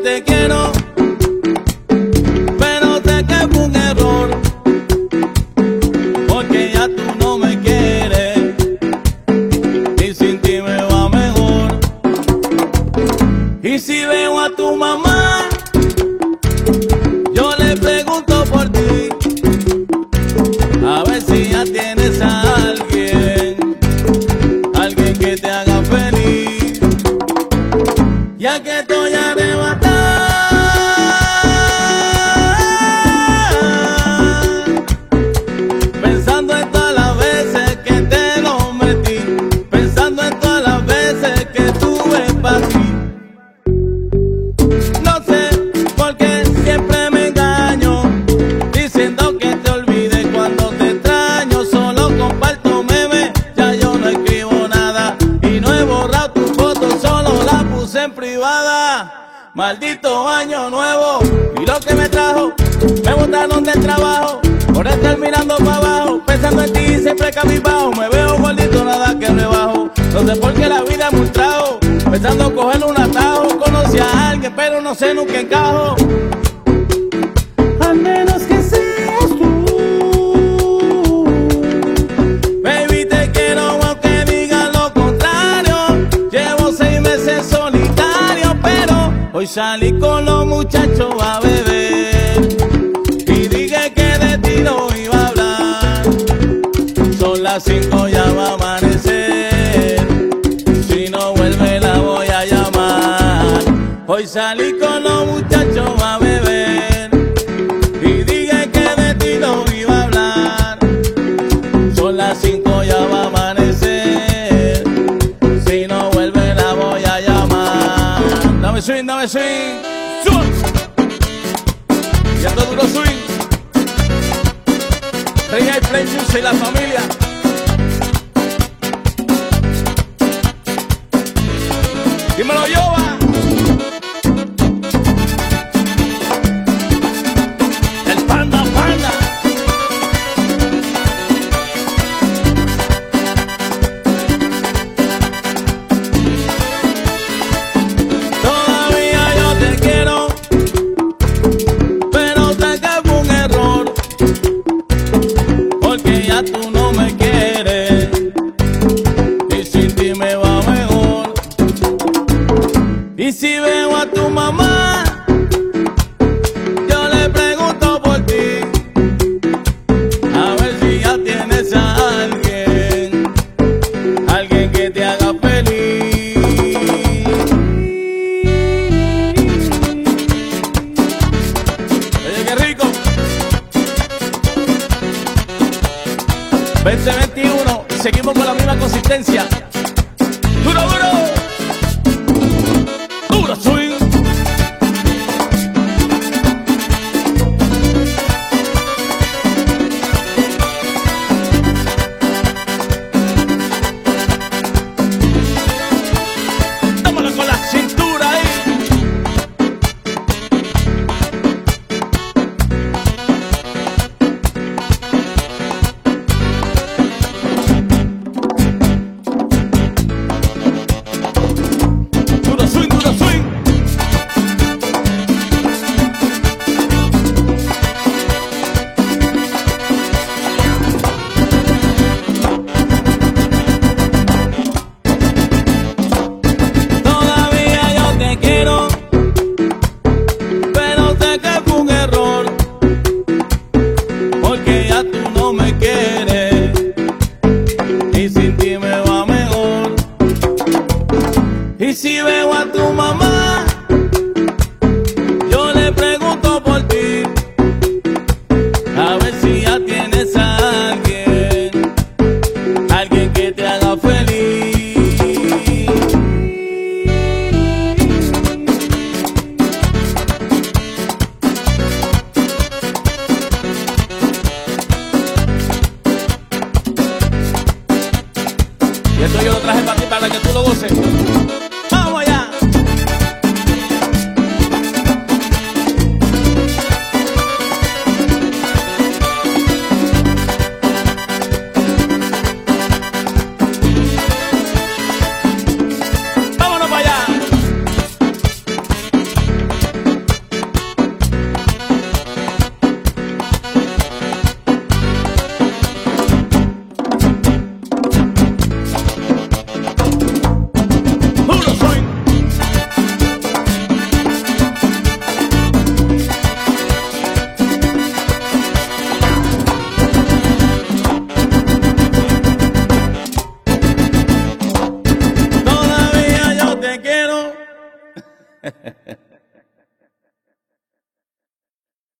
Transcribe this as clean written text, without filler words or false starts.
te quiero, pero sé que fue un error, porque ya tú no me quieres y sin ti me va mejor. Y si veo a tu mamá, yo le pregunto por ti, a ver si ya tienes a alguien que te haga feliz, ya que estoy arrebatado, pensando en todas las veces que te lo metí, pensando en todas las veces que tuve para ti. No sé por qué siempre me engaño, diciendo que te olvide cuando te extraño. Solo comparto memes, ya yo no escribo nada, y no he borrado tu foto, solo la puse en privada. Maldito año nuevo y lo que me trajo, me botaron del trabajo por estar mirando para abajo, pensando en ti siempre cabizbajo. Me veo gordito, nada que rebajo, no sé por qué la vida es un trago, pensando coger un atajo. Conocí a alguien pero no sé nunca encajo, al menos que seas tú. Baby, te quiero aunque digan lo contrario, llevo 6 meses solitario, pero hoy salí con los muchachos a beber y dije que de ti no iba a hablar. Son las 5, ya va a amanecer, si no vuelve la voy a llamar. Hoy salí con los muchachos a beber y dije que de ti no iba a hablar. Son las 5, ya va a amanecer, si no vuelve la voy a llamar. Dame swing, dame swing, swing. Y ando duro swing. Reina y Play Music y la familia. Dímelo, Yoba. El panda, panda. Todavía yo te quiero, pero sé que fue un error, porque ya tú no me quieres y sin ti me va mejor. Y si veo a tu mamá, yo le pregunto por ti, a ver si ya tienes a alguien que te haga feliz. Oye, qué rico. 2021 y seguimos con la misma consistencia.